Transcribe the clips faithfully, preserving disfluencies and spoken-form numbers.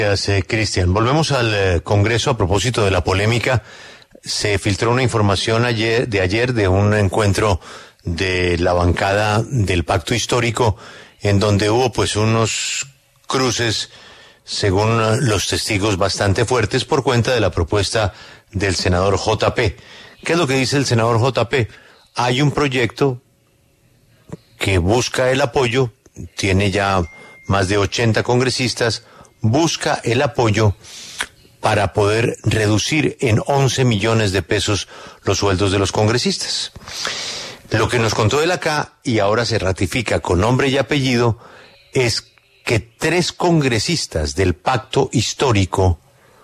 Gracias, eh, Cristian. Volvemos al eh, Congreso a propósito de la polémica. Se filtró una información ayer, de ayer de un encuentro de la bancada del Pacto Histórico en donde hubo pues unos cruces, según los testigos, bastante fuertes por cuenta de la propuesta del senador J P. ¿Qué es lo que dice el senador J P? Hay un proyecto que busca el apoyo, tiene ya más de ochenta congresistas, busca el apoyo para poder reducir en once millones de pesos los sueldos de los congresistas. Lo que nos contó él acá, y ahora se ratifica con nombre y apellido, es que tres congresistas del Pacto Histórico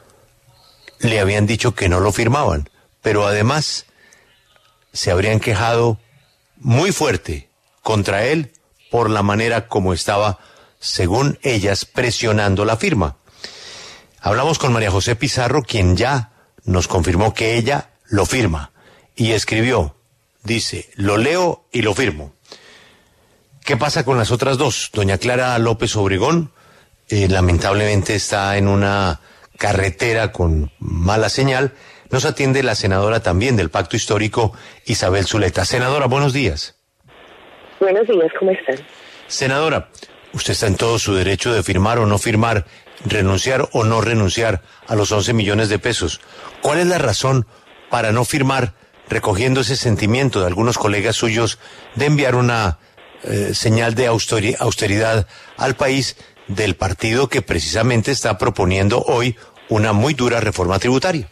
le habían dicho que no lo firmaban, pero además se habrían quejado muy fuerte contra él por la manera como estaba, según ellas, presionando la firma. Hablamos con María José Pizarro, quien ya nos confirmó que ella lo firma, y escribió, dice, lo leo y lo firmo. ¿Qué pasa con las otras dos? Doña Clara López Obregón, eh, lamentablemente está en una carretera con mala señal. Nos atiende la senadora también del Pacto Histórico, Isabel Zuleta. Senadora, buenos días. Buenos días, ¿cómo están? Senadora, usted está en todo su derecho de firmar o no firmar, renunciar o no renunciar a los once millones de pesos. ¿Cuál es la razón para no firmar, recogiendo ese sentimiento de algunos colegas suyos de enviar una eh, señal de austeridad al país del partido que precisamente está proponiendo hoy una muy dura reforma tributaria?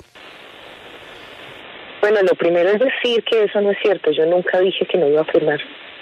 Bueno, lo primero es decir que eso no es cierto. Yo nunca dije que no iba a firmar.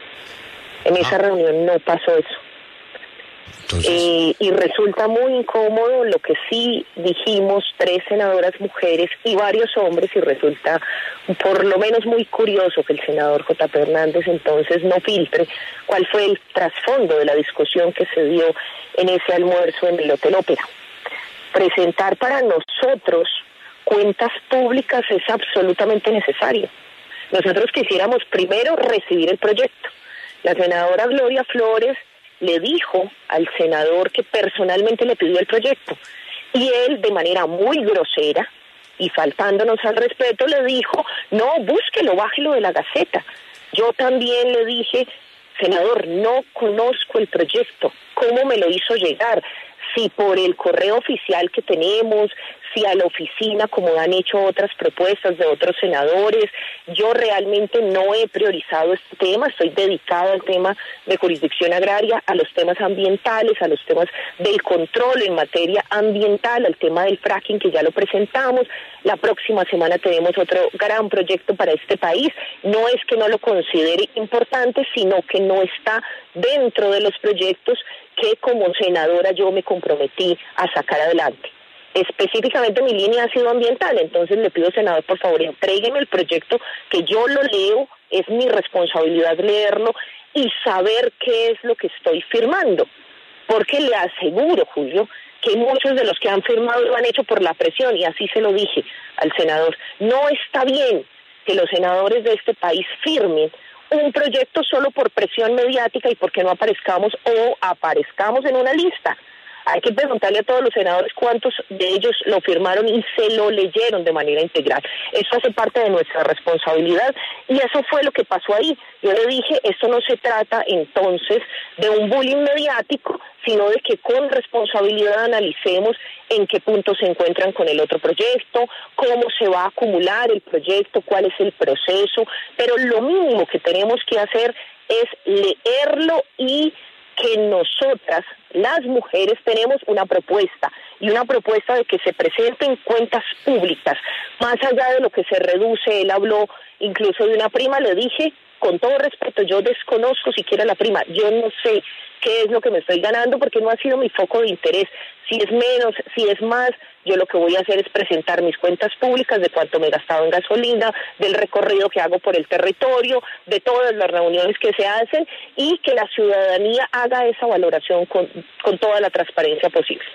En esa ah. reunión no pasó eso. Entonces... Eh, y resulta muy incómodo lo que sí dijimos tres senadoras mujeres y varios hombres, y resulta por lo menos muy curioso que el senador J P Hernández entonces no filtre cuál fue el trasfondo de la discusión que se dio en ese almuerzo en el Hotel Ópera. Presentar para nosotros cuentas públicas es absolutamente necesario. Nosotros quisiéramos primero recibir el proyecto. La senadora Gloria Flores le dijo al senador que personalmente le pidió el proyecto, y él de manera muy grosera y faltándonos al respeto le dijo, no, búsquelo, bájelo de la Gaceta. Yo también le dije, senador, no conozco el proyecto, ¿cómo me lo hizo llegar? Si por el correo oficial que tenemos, si a la oficina, como han hecho otras propuestas de otros senadores. Yo realmente no he priorizado este tema, estoy dedicada al tema de jurisdicción agraria, a los temas ambientales, a los temas del control en materia ambiental, al tema del fracking que ya lo presentamos. La próxima semana tenemos otro gran proyecto para este país. No es que no lo considere importante, sino que no está dentro de los proyectos que como senadora yo me comprometí a sacar adelante. Específicamente mi línea ha sido ambiental, entonces le pido, senador, por favor, entrégueme el proyecto, que yo lo leo, es mi responsabilidad leerlo y saber qué es lo que estoy firmando, porque le aseguro, Julio, que muchos de los que han firmado lo han hecho por la presión, y así se lo dije al senador. No está bien que los senadores de este país firmen un proyecto solo por presión mediática y porque no aparezcamos o aparezcamos en una lista. Hay que preguntarle a todos los senadores cuántos de ellos lo firmaron y se lo leyeron de manera integral. Eso hace parte de nuestra responsabilidad y eso fue lo que pasó ahí. Yo le dije, esto no se trata entonces de un bullying mediático, sino de que con responsabilidad analicemos en qué punto se encuentran con el otro proyecto, cómo se va a acumular el proyecto, cuál es el proceso, pero lo mínimo que tenemos que hacer es leerlo y que nosotras, las mujeres, tenemos una propuesta, y una propuesta de que se presenten cuentas públicas, más allá de lo que se reduce. Él habló incluso de una prima, le dije, con todo respeto, yo desconozco siquiera la prima, yo no sé qué es lo que me estoy ganando porque no ha sido mi foco de interés, si es menos, si es más, yo lo que voy a hacer es presentar mis cuentas públicas de cuánto me he gastado en gasolina, del recorrido que hago por el territorio, de todas las reuniones que se hacen, y que la ciudadanía haga esa valoración con, con toda la transparencia posible.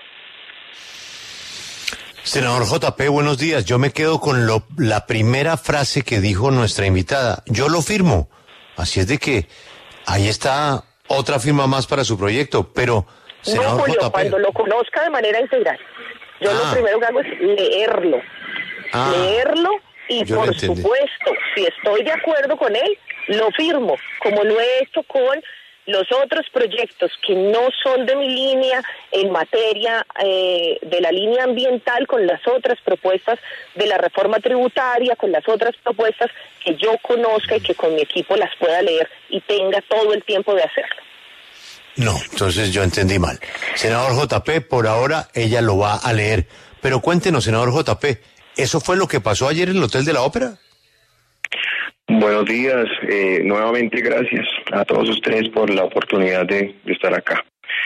Senador J P, buenos días. Yo me quedo con lo, la primera frase que dijo nuestra invitada. Yo lo firmo. Así es de que ahí está otra firma más para su proyecto, pero Senador no, Julio, J P. cuando lo conozca de manera integral. Yo Ah. lo primero que hago es leerlo. Ah, leerlo y yo lo por entendí. supuesto, si estoy de acuerdo con él, lo firmo, como lo he hecho con los otros proyectos que no son de mi línea en materia eh, de la línea ambiental, con las otras propuestas de la reforma tributaria, con las otras propuestas que yo conozca y que con mi equipo las pueda leer y tenga todo el tiempo de hacerlo. No, entonces yo entendí mal. Senador J P, por ahora ella lo va a leer. Pero cuéntenos, senador J P, ¿eso fue lo que pasó ayer en el Hotel de la Ópera? Buenos días, eh, nuevamente gracias a todos ustedes por la oportunidad de, de estar acá.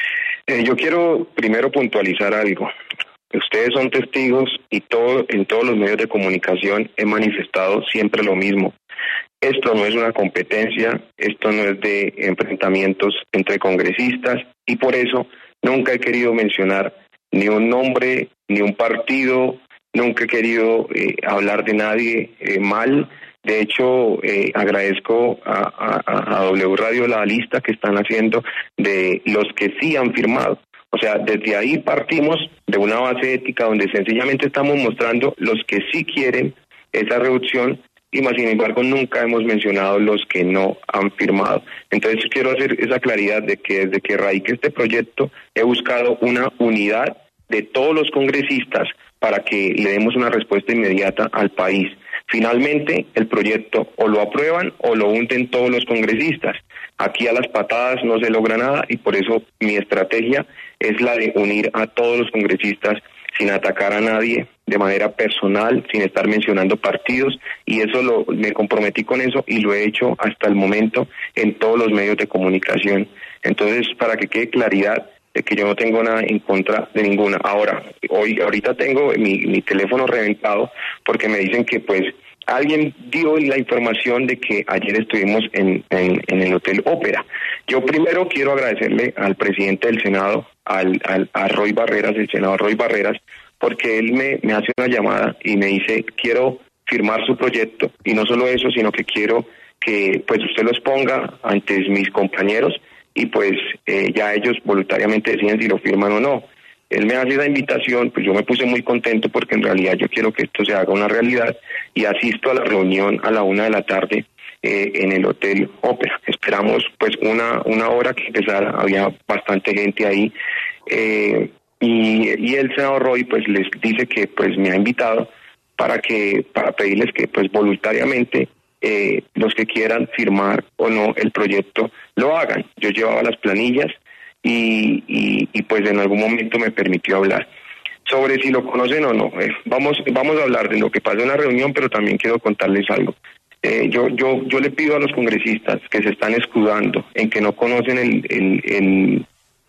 Eh, yo quiero primero puntualizar algo. Ustedes son testigos y todo en todos los medios de comunicación he manifestado siempre lo mismo. Esto no es una competencia, esto no es de enfrentamientos entre congresistas y por eso nunca he querido mencionar ni un nombre, ni un partido, nunca he querido eh, hablar de nadie eh, mal. De hecho, eh, agradezco a, a, a W Radio la lista que están haciendo de los que sí han firmado. O sea, desde ahí partimos de una base ética donde sencillamente estamos mostrando los que sí quieren esa reducción y más sin embargo nunca hemos mencionado los que no han firmado. Entonces quiero hacer esa claridad de que desde que radique este proyecto he buscado una unidad de todos los congresistas para que le demos una respuesta inmediata al país. Finalmente, el proyecto o lo aprueban o lo hunden todos los congresistas. Aquí a las patadas no se logra nada y por eso mi estrategia es la de unir a todos los congresistas sin atacar a nadie de manera personal, sin estar mencionando partidos, y eso lo me comprometí con eso y lo he hecho hasta el momento en todos los medios de comunicación. Entonces, para que quede claridad de que yo no tengo nada en contra de ninguna. Ahora, hoy ahorita tengo mi, mi teléfono reventado porque me dicen que pues alguien dio la información de que ayer estuvimos en, en, en el Hotel Ópera. Yo primero quiero agradecerle al presidente del Senado, al, al a Roy Barreras, el senador Roy Barreras, porque él me, me hace una llamada y me dice, quiero firmar su proyecto, y no solo eso, sino que quiero que pues usted lo exponga ante mis compañeros y pues eh, ya ellos voluntariamente deciden si lo firman o no. Él me hace la invitación, pues yo me puse muy contento porque en realidad yo quiero que esto se haga una realidad y asisto a la reunión a la una de la tarde eh, en el Hotel Ópera. Esperamos pues una una hora que empezara, había bastante gente ahí eh, y, y el senador Roy pues les dice que pues me ha invitado para que para pedirles que pues voluntariamente eh, los que quieran firmar o no el proyecto lo hagan. Yo llevaba las planillas Y, y, y pues en algún momento me permitió hablar sobre si lo conocen o no. Eh, vamos vamos a hablar de lo que pasó en la reunión, pero también quiero contarles algo. Eh, yo yo yo le pido a los congresistas que se están escudando en que no conocen el el, el,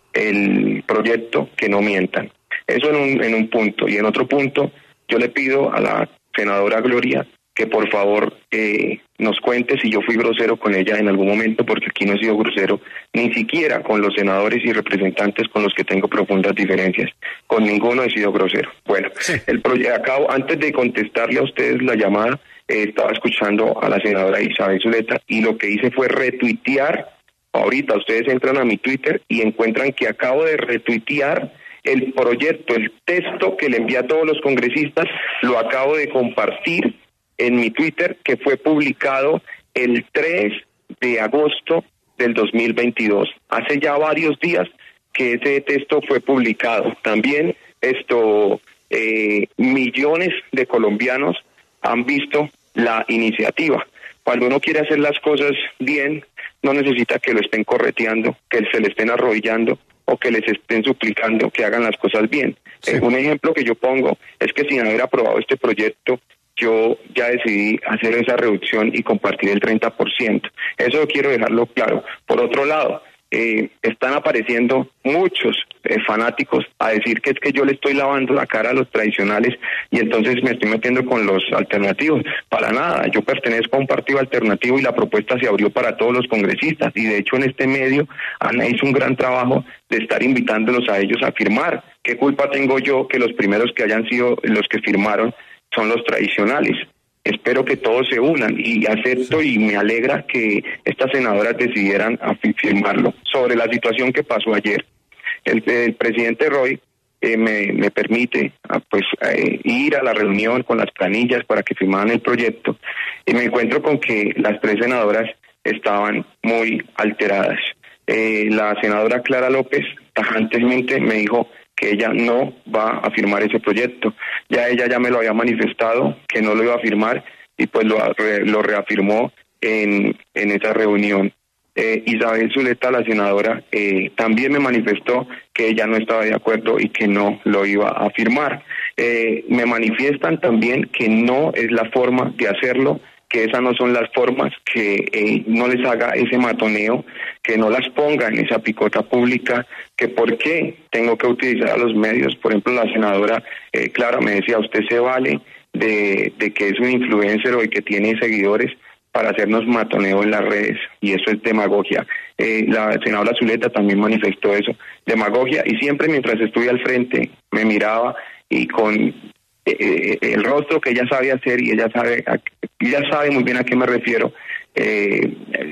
el proyecto, que no mientan. Eso en un, en un punto. Y en otro punto, yo le pido a la senadora Gloria que por favor eh, nos cuente si yo fui grosero con ella en algún momento, porque aquí no he sido grosero, ni siquiera con los senadores y representantes con los que tengo profundas diferencias. Con ninguno he sido grosero. Bueno, sí. el proyecto, acabo, antes de contestarle a ustedes la llamada, eh, estaba escuchando a la senadora Isabel Zuleta y lo que hice fue retuitear. Ahorita ustedes entran a mi Twitter y encuentran que acabo de retuitear el proyecto, el texto que le envié a todos los congresistas, lo acabo de compartir en mi Twitter, que fue publicado el tres de agosto del dos mil veintidós. Hace ya varios días que ese texto fue publicado. También esto eh, millones de colombianos han visto la iniciativa. Cuando uno quiere hacer las cosas bien, no necesita que lo estén correteando, que se le estén arrodillando o que les estén suplicando que hagan las cosas bien. Sí. Eh, un ejemplo que yo pongo es que sin haber aprobado este proyecto, yo ya decidí hacer esa reducción y compartir el treinta por ciento. Eso quiero dejarlo claro. Por otro lado, eh, están apareciendo muchos eh, fanáticos a decir que es que yo le estoy lavando la cara a los tradicionales y entonces me estoy metiendo con los alternativos. Para nada, yo pertenezco a un partido alternativo y la propuesta se abrió para todos los congresistas y de hecho en este medio Ana hizo un gran trabajo de estar invitándolos a ellos a firmar. ¿Qué culpa tengo yo que los primeros que hayan sido los que firmaron son los tradicionales? Espero que todos se unan y acepto y me alegra que estas senadoras decidieran firmarlo. Sobre la situación que pasó ayer, el, el presidente Roy eh, me, me permite ah, pues eh, ir a la reunión con las planillas para que firmaran el proyecto y me encuentro con que las tres senadoras estaban muy alteradas. Eh, la senadora Clara López tajantemente me dijo que ella no va a firmar ese proyecto. Ya ella ya me lo había manifestado, que no lo iba a firmar, y pues lo, lo reafirmó en, en esa reunión. Eh, Isabel Zuleta, la senadora, eh, también me manifestó que ella no estaba de acuerdo y que no lo iba a firmar. Eh, me manifiestan también que no es la forma de hacerlo, que esas no son las formas, que eh, no les haga ese matoneo, que no las ponga en esa picota pública, que por qué tengo que utilizar a los medios. Por ejemplo, la senadora eh, Clara me decía, usted se vale de, de que es un influencer o y que tiene seguidores para hacernos matoneo en las redes, y eso es demagogia. Eh, la senadora Zuleta también manifestó eso, demagogia, y siempre mientras estuve al frente me miraba y con eh, el rostro que ella sabe hacer, y ella sabe a, ella sabe muy bien a qué me refiero, eh,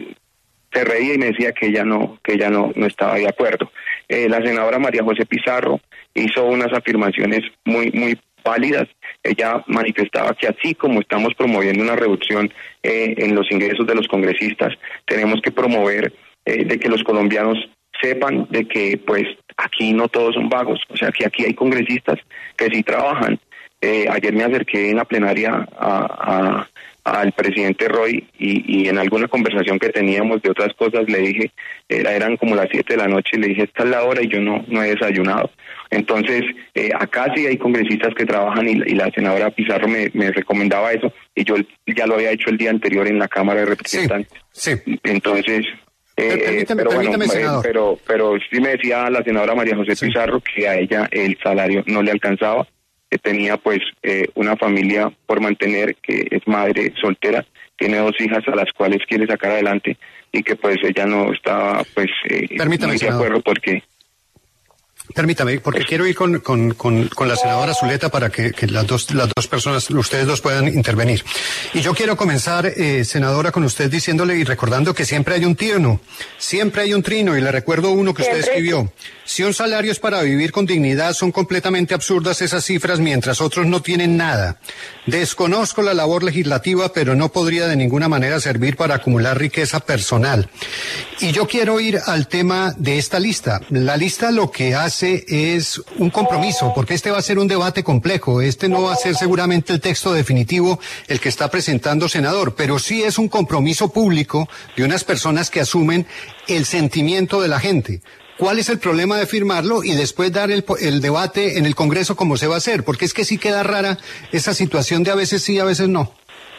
se reía y me decía que ella no que ella no, no estaba de acuerdo. Eh, la senadora María José Pizarro hizo unas afirmaciones muy muy válidas. Ella manifestaba que así como estamos promoviendo una reducción eh, en los ingresos de los congresistas, tenemos que promover eh, de que los colombianos sepan de que pues aquí no todos son vagos, o sea que aquí hay congresistas que sí trabajan. Eh, ayer me acerqué en la plenaria a, a al presidente Roy y, y en alguna conversación que teníamos de otras cosas le dije, era, eran como las siete de la noche, y le dije, esta es la hora y yo no, no he desayunado. Entonces, eh, acá sí hay congresistas que trabajan y, y la senadora Pizarro me, me recomendaba eso, y yo ya lo había hecho el día anterior en la Cámara de Representantes. Sí, sí. Entonces, eh, permítame, pero bueno, permítame, pero, pero sí me decía la senadora María José sí. Pizarro que a ella el salario no le alcanzaba, que tenía pues eh, una familia por mantener, que es madre soltera, tiene dos hijas a las cuales quiere sacar adelante, y que pues ella no estaba pues eh, muy de acuerdo porque... Permítame, porque pues, quiero ir con, con, con, con la senadora Zuleta para que, que las dos, las dos personas, ustedes dos puedan intervenir. Y yo quiero comenzar, eh, senadora, con usted diciéndole y recordando que siempre hay un trino, siempre hay un trino, y le recuerdo uno que usted escribió. Si un salario es para vivir con dignidad, son completamente absurdas esas cifras, mientras otros no tienen nada. Desconozco la labor legislativa, pero no podría de ninguna manera servir para acumular riqueza personal. Y yo quiero ir al tema de esta lista. La lista lo que hace es un compromiso, porque este va a ser un debate complejo. Este no va a ser seguramente el texto definitivo el que está presentando, senador, pero sí es un compromiso público de unas personas que asumen el sentimiento de la gente. ¿Cuál es el problema de firmarlo y después dar el, el debate en el Congreso como se va a hacer? Porque es que sí queda rara esa situación de a veces sí, a veces no.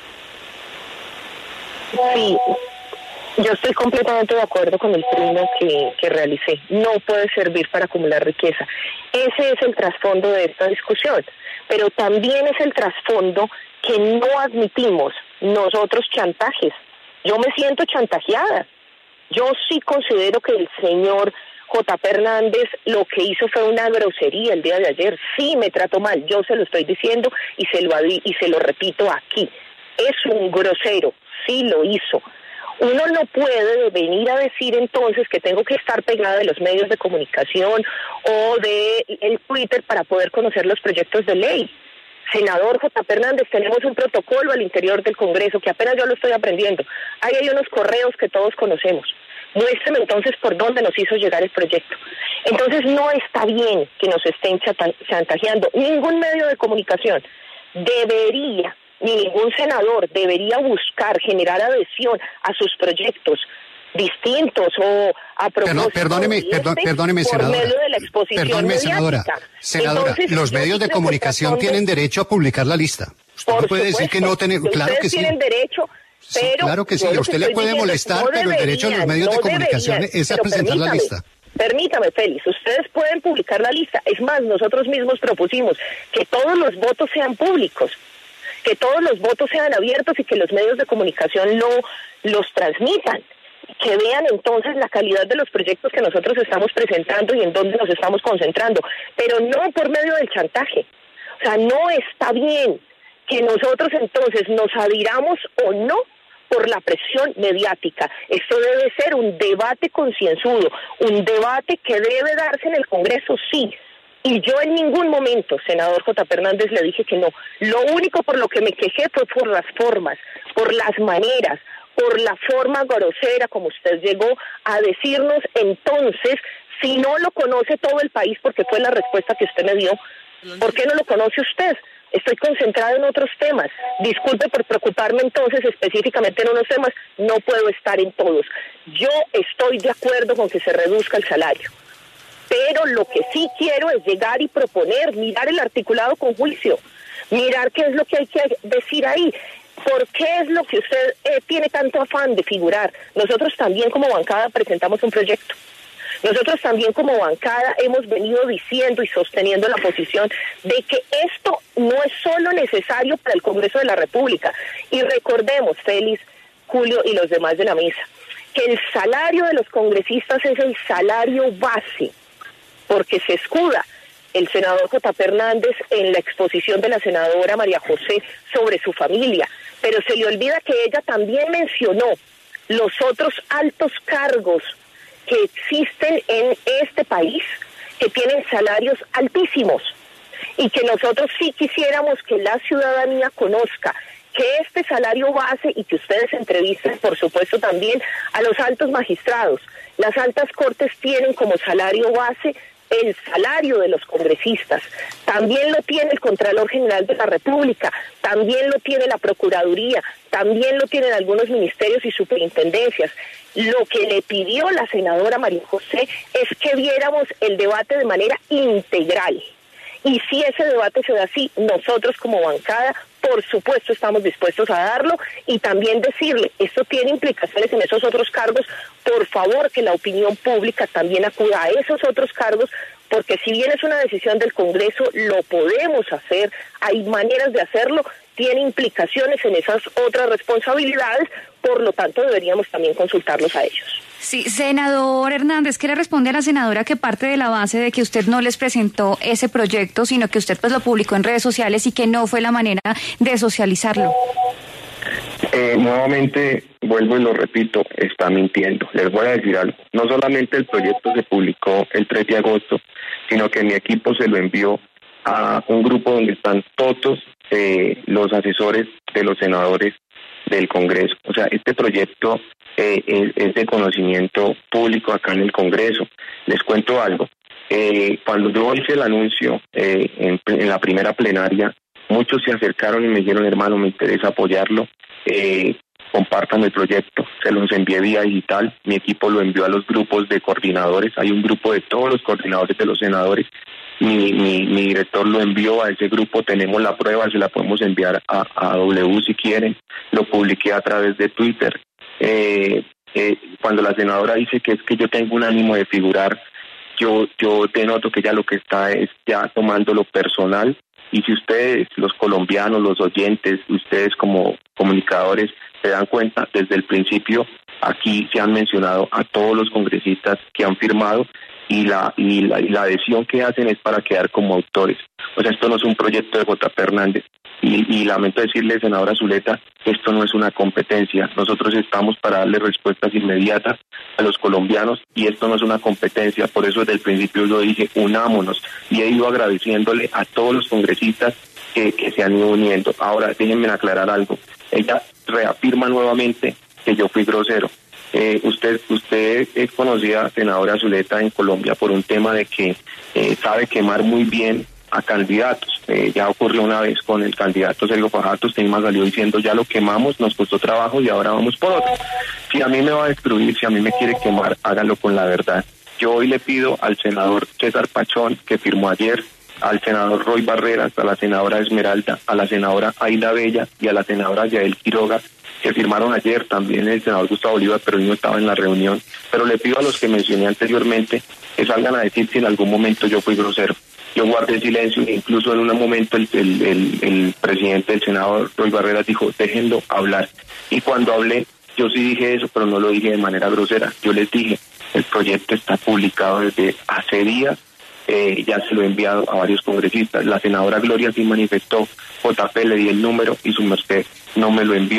Sí, yo estoy completamente de acuerdo con el trino que, que realicé. No puede servir para acumular riqueza. Ese es el trasfondo de esta discusión, pero también es el trasfondo que no admitimos nosotros chantajes. Yo me siento chantajeada. Yo sí considero que el señor J P Hernández lo que hizo fue una grosería el día de ayer. Sí, me trató mal, yo se lo estoy diciendo y se lo y se lo repito aquí. Es un grosero, sí lo hizo. Uno no puede venir a decir entonces que tengo que estar pegada de los medios de comunicación o de el Twitter para poder conocer los proyectos de ley. Senador J P Hernández, tenemos un protocolo al interior del Congreso que apenas yo lo estoy aprendiendo. Ahí hay unos correos que todos conocemos. Muéstrame entonces por dónde nos hizo llegar el proyecto. Entonces no está bien que nos estén chantajeando. Ningún medio de comunicación debería, ni ningún senador debería buscar generar adhesión a sus proyectos distintos o a propósito. Perdóneme, este, perdón, perdóneme, por senadora. medio de la exposición Perdóneme, senadora. Senadora, Entonces, los medios de comunicación tienen derecho a publicar la lista. Usted no puede decir que no tiene, claro que sí. Tienen derecho. Pero sí, claro que sí, a usted le puede molestar, no pero el derecho de los medios no de comunicación deberían, es a presentar la lista. Permítame, Félix, ustedes pueden publicar la lista. Es más, nosotros mismos propusimos que todos los votos sean públicos, que todos los votos sean abiertos y que los medios de comunicación lo, los transmitan, que vean entonces la calidad de los proyectos que nosotros estamos presentando y en dónde nos estamos concentrando, pero no por medio del chantaje. O sea, no está bien que nosotros entonces nos adhiramos o no por la presión mediática. Esto debe ser un debate concienzudo, un debate que debe darse en el Congreso, sí. Y yo en ningún momento, senador J. P. Hernández, le dije que no. Lo único por lo que me quejé fue por las formas, por las maneras, por la forma grosera como usted llegó a decirnos. Entonces, si no lo conoce todo el país, porque fue la respuesta que usted me dio, ¿por qué no lo conoce usted? Estoy concentrada en otros temas. Disculpe por preocuparme entonces específicamente en unos temas, no puedo estar en todos. Yo estoy de acuerdo con que se reduzca el salario, pero lo que sí quiero es llegar y proponer, mirar el articulado con juicio, mirar qué es lo que hay que decir ahí. ¿Por qué es lo que usted eh, tiene tanto afán de figurar? Nosotros también como bancada presentamos un proyecto. Nosotros también como bancada hemos venido diciendo y sosteniendo la posición de que esto no es solo necesario para el Congreso de la República. Y recordemos, Félix, Julio y los demás de la mesa, que el salario de los congresistas es el salario base, porque se escuda el senador J. P. Hernández en la exposición de la senadora María José sobre su familia, pero se le olvida que ella también mencionó los otros altos cargos que existen en este país, que tienen salarios altísimos, y que nosotros sí quisiéramos que la ciudadanía conozca que este salario base, y que ustedes entrevisten, por supuesto, también a los altos magistrados. Las altas cortes tienen como salario base el salario de los congresistas, también lo tiene el Contralor General de la República, también lo tiene la Procuraduría, también lo tienen algunos ministerios y superintendencias. Lo que le pidió la senadora María José es que viéramos el debate de manera integral. Y si ese debate se da así, nosotros como bancada, por supuesto, estamos dispuestos a darlo y también decirle, esto tiene implicaciones en esos otros cargos, por favor que la opinión pública también acuda a esos otros cargos, porque si bien es una decisión del Congreso, lo podemos hacer, hay maneras de hacerlo, tiene implicaciones en esas otras responsabilidades, por lo tanto deberíamos también consultarlos a ellos. Sí, senador Hernández, ¿qué le responde a la senadora que parte de la base de que usted no les presentó ese proyecto, sino que usted pues lo publicó en redes sociales y que no fue la manera de socializarlo? Eh, nuevamente, vuelvo y lo repito, está mintiendo. Les voy a decir algo. No solamente el proyecto se publicó el tres de agosto, sino que mi equipo se lo envió a un grupo donde están todos eh, los asesores de los senadores del Congreso. O sea, este proyecto eh, es, es de conocimiento público acá en el Congreso. Les cuento algo. Eh, cuando yo hice el anuncio eh, en, en la primera plenaria, muchos se acercaron y me dijeron, hermano, me interesa apoyarlo, eh, compartan el proyecto. Se los envié vía digital, mi equipo lo envió a los grupos de coordinadores, hay un grupo de todos los coordinadores de los senadores, mi, mi, mi director lo envió a ese grupo, tenemos la prueba, se la podemos enviar a, a W si quieren, lo publiqué a través de Twitter. Eh, eh, cuando la senadora dice que es que yo tengo un ánimo de figurar, yo, yo denoto que ya lo que está es ya tomando lo personal. Y si ustedes, los colombianos, los oyentes, ustedes como comunicadores, se dan cuenta, desde el principio aquí se han mencionado a todos los congresistas que han firmado y la, y la, y la adhesión que hacen es para quedar como autores. O sea, esto no es un proyecto de J. P. Hernández. Y, y lamento decirle, senadora Zuleta, esto no es una competencia. Nosotros estamos para darle respuestas inmediatas a los colombianos y esto no es una competencia. Por eso desde el principio yo dije, unámonos. Y he ido agradeciéndole a todos los congresistas que, que se han ido uniendo. Ahora, déjenme aclarar algo. Ella reafirma nuevamente que yo fui grosero. Eh, usted usted es conocida, senadora Zuleta, en Colombia por un tema de que eh, sabe quemar muy bien a candidatos. Eh, ya ocurrió una vez con el candidato Sergio Fajardo, usted misma salió diciendo ya lo quemamos, nos costó trabajo y ahora vamos por otro. Si a mí me va a destruir, si a mí me quiere quemar, hágalo con la verdad. Yo hoy le pido al senador César Pachón, que firmó ayer, al senador Roy Barreras, a la senadora Esmeralda, a la senadora Aida Bella y a la senadora Yael Quiroga, que firmaron ayer, también el senador Gustavo Bolívar, pero él no estaba en la reunión, pero le pido a los que mencioné anteriormente que salgan a decir si en algún momento yo fui grosero. Yo guardé silencio, incluso en un momento el, el, el, el presidente del Senado, Roy Barreras, dijo, déjenlo hablar. Y cuando hablé, yo sí dije eso, pero no lo dije de manera grosera. Yo les dije, el proyecto está publicado desde hace días, eh, ya se lo he enviado a varios congresistas. La senadora Gloria sí manifestó, J P le di el número y su merced no me lo envió.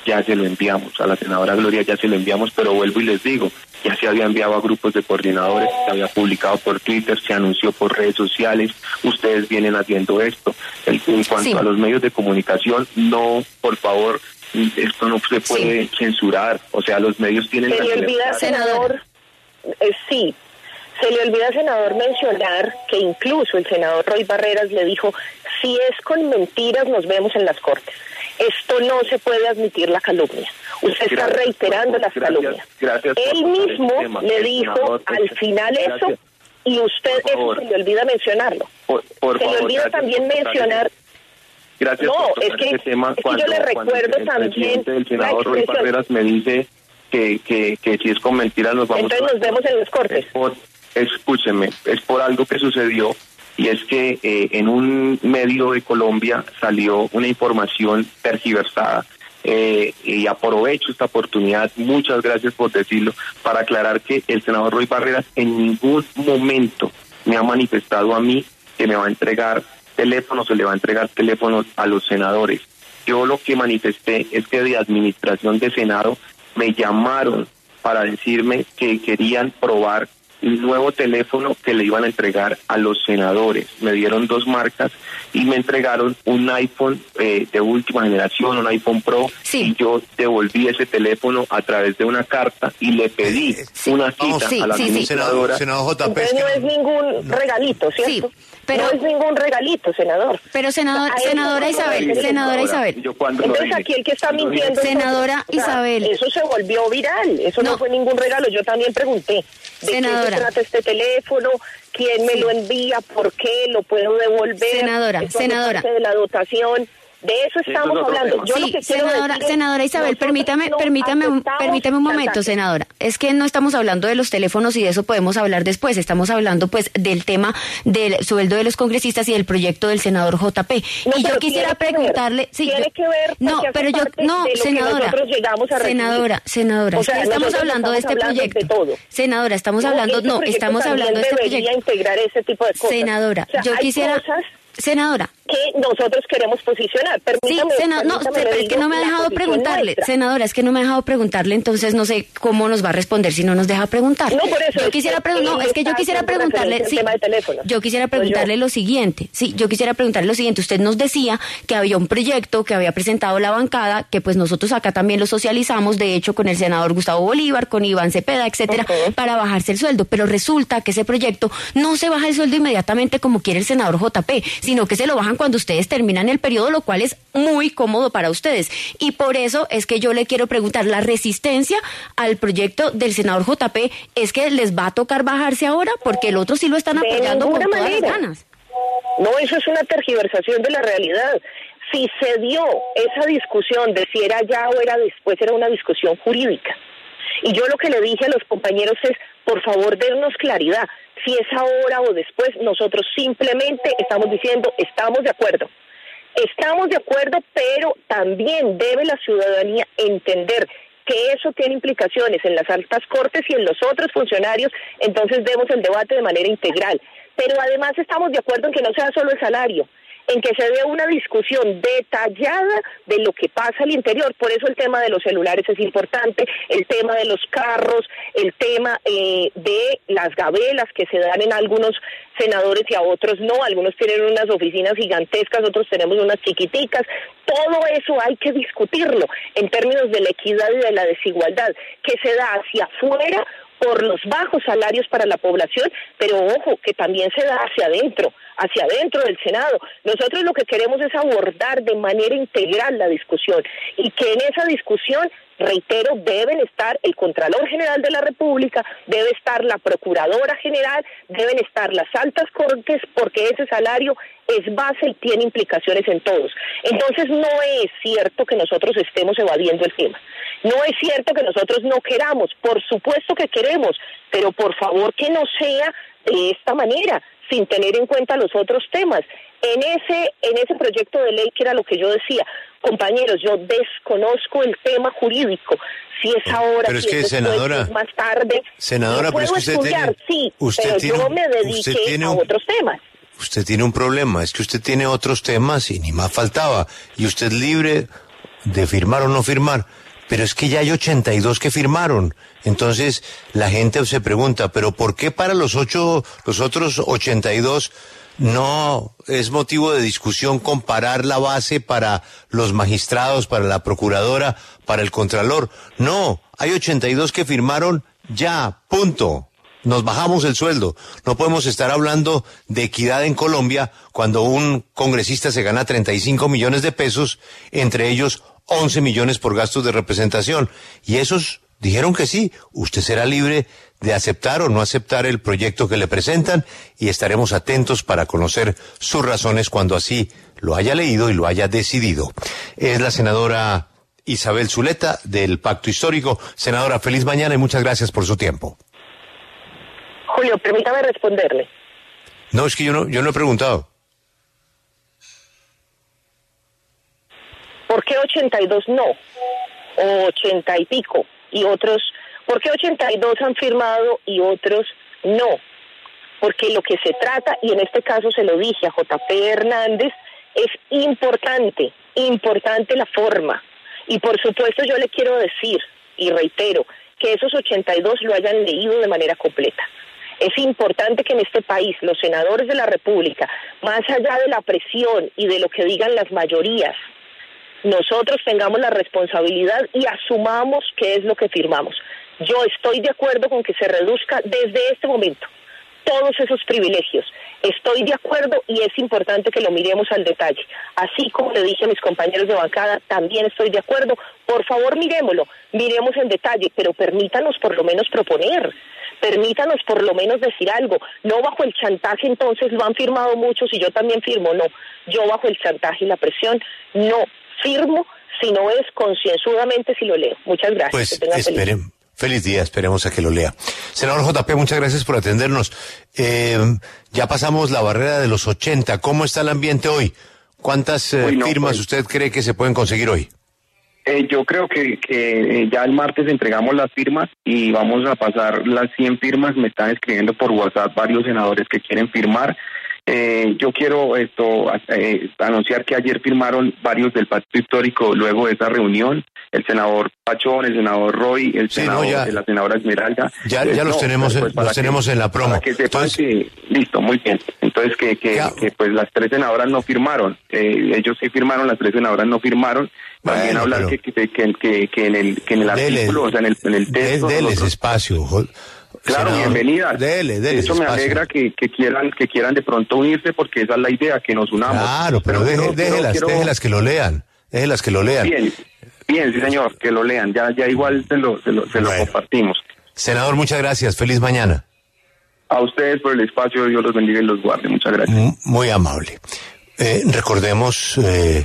ya se lo enviamos, a la senadora Gloria ya se lo enviamos, pero vuelvo y les digo, ya se había enviado a grupos de coordinadores, se había publicado por Twitter, se anunció por redes sociales, ustedes vienen haciendo esto. El, en cuanto sí. a los medios de comunicación, no, por favor, esto no se puede sí. censurar, o sea, los medios tienen... Se le olvida, senador, eh, sí, se le olvida, senador, mencionar que incluso el senador Roy Barreras le dijo, si es con mentiras nos vemos en las Cortes. Esto no se puede admitir la calumnia. Usted gracias, está reiterando las gracias, calumnias. Gracias Él mismo le dijo senador, al final gracias. eso y usted eso se le olvida mencionarlo. Por, por se favor, le olvida también mencionar... Gracias no, por es que, ese tema. es que cuando, yo le recuerdo el también... El senador Roy Barreras me dice que, que, que si es con mentiras nos vamos... Entonces nos vemos en las Cortes. Es por, escúcheme, es por algo que sucedió... Y es que eh, en un medio de Colombia salió una información tergiversada eh, y aprovecho esta oportunidad, muchas gracias por decirlo, para aclarar que el senador Roy Barreras en ningún momento me ha manifestado a mí que me va a entregar teléfonos o le va a entregar teléfonos a los senadores. Yo lo que manifesté es que de administración de Senado me llamaron para decirme que querían probar un nuevo teléfono que le iban a entregar a los senadores. Me dieron dos marcas y me entregaron un iPhone eh, de última generación, un iPhone Pro, sí. y yo devolví ese teléfono a través de una carta y le pedí sí. una cita Vamos, sí, a la sí, administradora. Sí. Senador, senador J P, Entonces no es ningún no. regalito, ¿cierto? Sí. Pero, no es ningún regalito, senador. Pero senador, senadora Isabel, senadora Isabel. Yo Entonces aquí el que está mintiendo... Senadora entonces, Isabel. O sea, eso se volvió viral, eso no. no fue ningún regalo. Yo también pregunté, ¿de senadora. qué se trata este teléfono? ¿Quién me sí. lo envía? ¿Por qué? ¿Lo puedo devolver? Senadora, senadora. De la dotación... De eso estamos sí, hablando. Yo sí, lo que senadora, decir senadora Isabel, permítame, permítame, un, permítame un momento, senadora. Es que no estamos hablando de los teléfonos y de eso podemos hablar después. Estamos hablando, pues, del tema del sueldo de los congresistas y del proyecto del senador J P. No, y yo quisiera preguntarle, sí, tiene yo, que ver, no, pero yo, no, senadora, a senadora, senadora, o sea, es que estamos hablando de este proyecto. De senadora, estamos no, hablando, este no, estamos hablando de este proyecto. Integrar ese tipo de cosas. Senadora, o sea, yo quisiera. Cosas senadora. Que nosotros queremos posicionar. Permítame, sí, sena- no, pero es que no me ha dejado preguntarle. Nuestra. Senadora, es que no me ha dejado preguntarle, entonces no sé cómo nos va a responder si no nos deja preguntar. No, por eso. Yo quisiera pregun- no, es que yo quisiera preguntarle, sí, yo quisiera preguntarle lo siguiente, sí, yo quisiera preguntarle lo siguiente. Usted nos decía que había un proyecto que había presentado la bancada, que pues nosotros acá también lo socializamos, de hecho con el senador Gustavo Bolívar, con Iván Cepeda, etcétera, uh-huh. para bajarse el sueldo, pero resulta que ese proyecto no se baja el sueldo inmediatamente como quiere el senador J P, sino que se lo bajan cuando ustedes terminan el periodo, lo cual es muy cómodo para ustedes. Y por eso es que yo le quiero preguntar, ¿la resistencia al proyecto del senador J P es que les va a tocar bajarse ahora? Porque el otro sí lo están apoyando con todas las ganas. No, eso es una tergiversación de la realidad. Si se dio esa discusión de si era ya o era después, era una discusión jurídica. Y yo lo que le dije a los compañeros es, por favor, dennos claridad. Si es ahora o después, nosotros simplemente estamos diciendo, estamos de acuerdo. Estamos de acuerdo, pero también debe la ciudadanía entender que eso tiene implicaciones en las altas cortes y en los otros funcionarios, entonces demos el debate de manera integral. Pero además estamos de acuerdo en que no sea solo el salario, en que se dé una discusión detallada de lo que pasa al interior. Por eso el tema de los celulares es importante, el tema de los carros, el tema eh, de las gabelas que se dan en algunos senadores y a otros no. Algunos tienen unas oficinas gigantescas, otros tenemos unas chiquiticas. Todo eso hay que discutirlo en términos de la equidad y de la desigualdad que se da hacia afuera por los bajos salarios para la población, pero ojo, que también se da hacia adentro, hacia adentro del Senado. Nosotros lo que queremos es abordar de manera integral la discusión y que en esa discusión, reitero, deben estar el Contralor General de la República, debe estar la Procuradora General, deben estar las altas cortes, porque ese salario es base y tiene implicaciones en todos. Entonces no es cierto que nosotros estemos evadiendo el tema. No es cierto que nosotros no queramos, por supuesto que queremos, pero por favor que no sea de esta manera, sin tener en cuenta los otros temas. En ese, en ese proyecto de ley, que era lo que yo decía, compañeros, yo desconozco el tema jurídico. Si es ahora, pero es si que, es senadora, después, más tarde. Senadora, puedo pero es que usted estudiar, tiene, sí, usted pero tiene, yo me dediqué tiene a un, otros temas. Usted tiene un problema, es que usted tiene otros temas y ni más faltaba. Y usted es libre de firmar o no firmar, pero es que ya hay ochenta y dos que firmaron. Entonces la gente se pregunta, ¿pero por qué para los ocho, los otros ochenta y dos no es motivo de discusión comparar la base para los magistrados, para la procuradora, para el contralor? No, hay ochenta y dos que firmaron ya, punto. Nos bajamos el sueldo. No podemos estar hablando de equidad en Colombia cuando un congresista se gana treinta y cinco millones de pesos, entre ellos once millones por gastos de representación. Y esos dijeron que sí. Usted será libre de aceptar o no aceptar el proyecto que le presentan y estaremos atentos para conocer sus razones cuando así lo haya leído y lo haya decidido. Es la senadora Isabel Zuleta del Pacto Histórico. Senadora, feliz mañana y muchas gracias por su tiempo. Julio, permítame responderle. No, es que yo no, yo no he preguntado. ¿Por qué ochenta y dos no? O ochenta y pico y otros... ¿Por qué ochenta y dos han firmado y otros no? Porque lo que se trata, y en este caso se lo dije a J P Hernández, es importante, importante la forma. Y por supuesto yo le quiero decir, y reitero, que esos ochenta y dos lo hayan leído de manera completa. Es importante que en este país los senadores de la República, más allá de la presión y de lo que digan las mayorías, nosotros tengamos la responsabilidad y asumamos qué es lo que firmamos. Yo estoy de acuerdo con que se reduzca desde este momento todos esos privilegios. Estoy de acuerdo y es importante que lo miremos al detalle. Así como le dije a mis compañeros de bancada, también estoy de acuerdo. Por favor, miremoslo, miremos en detalle, pero permítanos por lo menos proponer. Permítanos por lo menos decir algo, no bajo el chantaje. Entonces lo han firmado muchos y yo también firmo, no, yo bajo el chantaje y la presión no firmo, sino es concienzudamente si lo leo. Muchas gracias. Pues esperen, feliz. feliz día, esperemos a que lo lea. Senador J P, muchas gracias por atendernos. Eh, ya pasamos la barrera de los ochenta, ¿cómo está el ambiente hoy? ¿Cuántas eh, Uy, no, firmas pues... usted cree que se pueden conseguir hoy? Eh, yo creo que, que ya el martes entregamos las firmas y vamos a pasar las cien firmas. Me están escribiendo por WhatsApp varios senadores que quieren firmar. Eh, yo quiero esto eh, anunciar que ayer firmaron varios del Pacto Histórico luego de esa reunión. El senador Pachón, el senador Roy, el sí, senador, no, ya, la senadora Esmeralda. Ya, ya eh, los no, tenemos, pues, los que, tenemos en la promo. Para que sepan Entonces, que, listo, muy bien. Entonces que, que, que pues las tres senadoras no firmaron. Eh, ellos sí firmaron, las tres senadoras no firmaron. También bueno, hablar que, que, que, que, que en el, que en el dele, artículo, o sea, en el, en el texto. Dele ese espacio. Claro, senador, bienvenida. Dele, dele de hecho, me espacio. alegra que, que quieran que quieran de pronto unirse porque esa es la idea, que nos unamos. Claro, pero, pero deje, quiero, déjelas, quiero... déjelas que lo lean. Déjelas que lo lean. Bien, bien, sí señor, que lo lean. Ya, ya igual se lo, se lo, se bueno. lo compartimos. Senador, muchas gracias. Feliz mañana. A ustedes por el espacio, Dios los bendiga y los guarde. Muchas gracias. M- muy amable. Eh, recordemos eh,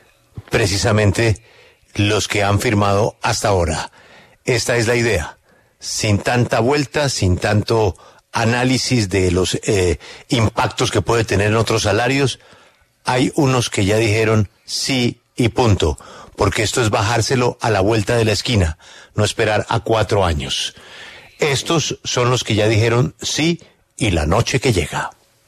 precisamente los que han firmado hasta ahora. Esta es la idea. Sin tanta vuelta, sin tanto análisis de los eh, impactos que puede tener en otros salarios, hay unos que ya dijeron sí y punto, porque esto es bajárselo a la vuelta de la esquina, no esperar a cuatro años. Estos son los que ya dijeron sí y la noche que llega.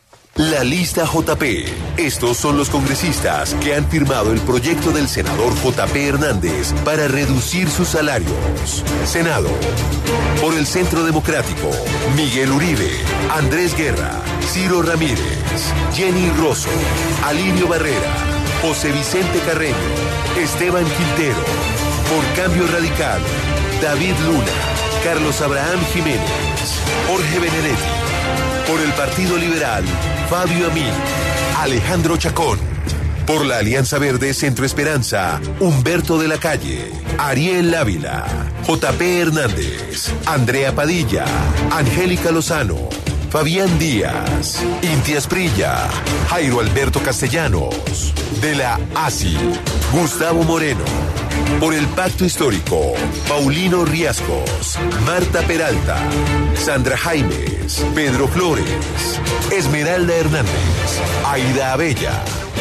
La lista J P. Estos son los congresistas que han firmado el proyecto del senador J P Hernández para reducir sus salarios. Senado. Por el Centro Democrático, Miguel Uribe, Andrés Guerra, Ciro Ramírez, Jenny Rosso, Alinio Barrera, José Vicente Carreño, Esteban Quintero. Por Cambio Radical, David Luna, Carlos Abraham Jiménez, Jorge Benedetti. Por el Partido Liberal, Fabio Amí, Alejandro Chacón. Por la Alianza Verde Centro Esperanza, Humberto de la Calle, Ariel Ávila, J P Hernández, Andrea Padilla, Angélica Lozano, Fabián Díaz, Inti Asprilla, Jairo Alberto Castellanos. De la A S I, Gustavo Moreno. Por el Pacto Histórico, Paulino Riascos, Marta Peralta, Sandra Jaimes, Pedro Flores, Esmeralda Hernández, Aida Abella,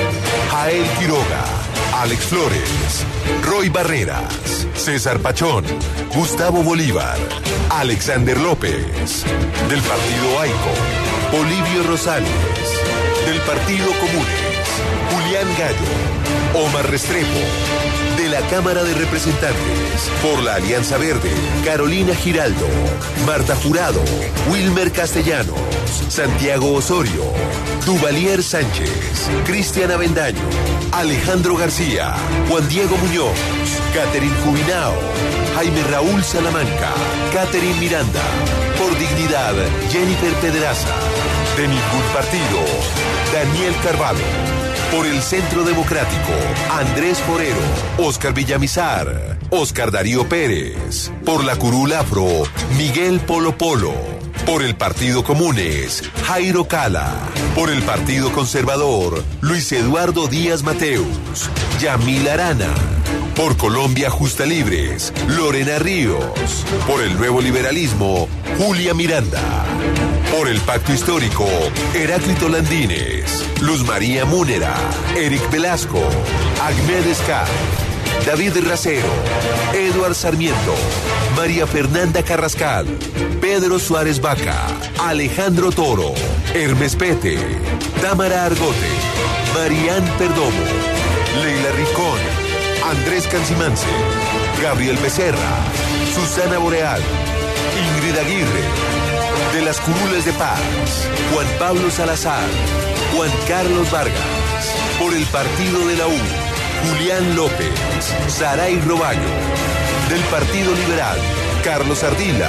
Jael Quiroga, Alex Flores, Roy Barreras, César Pachón, Gustavo Bolívar, Alexander López. Del Partido AICO, Olivio Rosales. Del Partido Comunes, Julián Gallo, Omar Restrepo. De la Cámara de Representantes, por la Alianza Verde, Carolina Giraldo, Marta Jurado, Wilmer Castellanos, Santiago Osorio, Duvalier Sánchez, Cristian Avendaño, Alejandro García, Juan Diego Muñoz, Catherine Jubinao, Jaime Raúl Salamanca, Catherine Miranda, por Dignidad, Jennifer Pedraza, de ningún partido, Daniel Carvalho. Por el Centro Democrático, Andrés Forero, Óscar Villamizar, Óscar Darío Pérez. Por la Curul Afro, Miguel Polo Polo. Por el Partido Comunes, Jairo Cala. Por el Partido Conservador, Luis Eduardo Díaz Mateus, Yamil Arana. Por Colombia Justa Libres, Lorena Ríos. Por el Nuevo Liberalismo, Julia Miranda. Por el Pacto Histórico, Heráclito Landines, Luz María Múnera, Eric Velasco, Ahmed Escar, David Racero, Eduard Sarmiento, María Fernanda Carrascal, Pedro Suárez Vaca, Alejandro Toro, Hermes Pete, Támara Argote, Marían Perdomo, Leila Ricón, Andrés Cancimance, Gabriel Becerra, Susana Boreal, Ingrid Aguirre. De las Curules de Paz, Juan Pablo Salazar, Juan Carlos Vargas. Por el Partido de la U, Julián López, Saray Roballo. Del Partido Liberal, Carlos Ardila.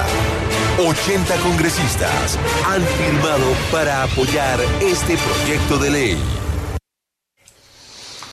ochenta congresistas han firmado para apoyar este proyecto de ley.